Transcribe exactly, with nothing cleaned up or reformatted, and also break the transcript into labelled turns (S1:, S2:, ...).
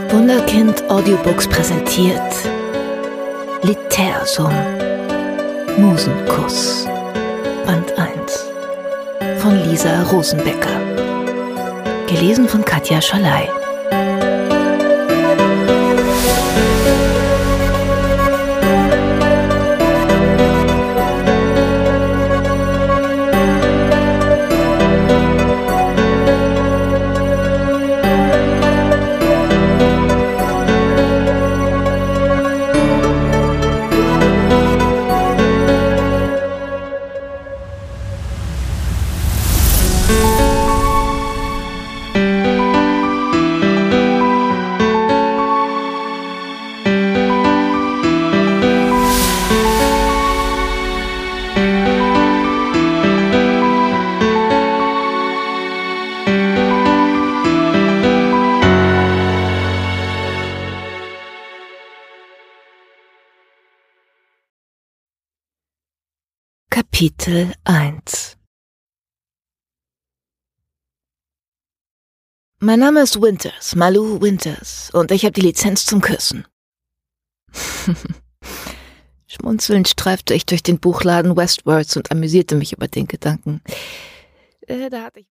S1: Wunderkind Audiobooks präsentiert Litersum Musenkuss Band eins von Lisa Rosenbecker. Gelesen von Katja Schalay. Kapitel eins. Mein Name ist Winters, Malou Winters, und ich habe die Lizenz zum Küssen. Schmunzelnd streifte ich durch den Buchladen Westwards und amüsierte mich über den Gedanken. Äh, da hatte ich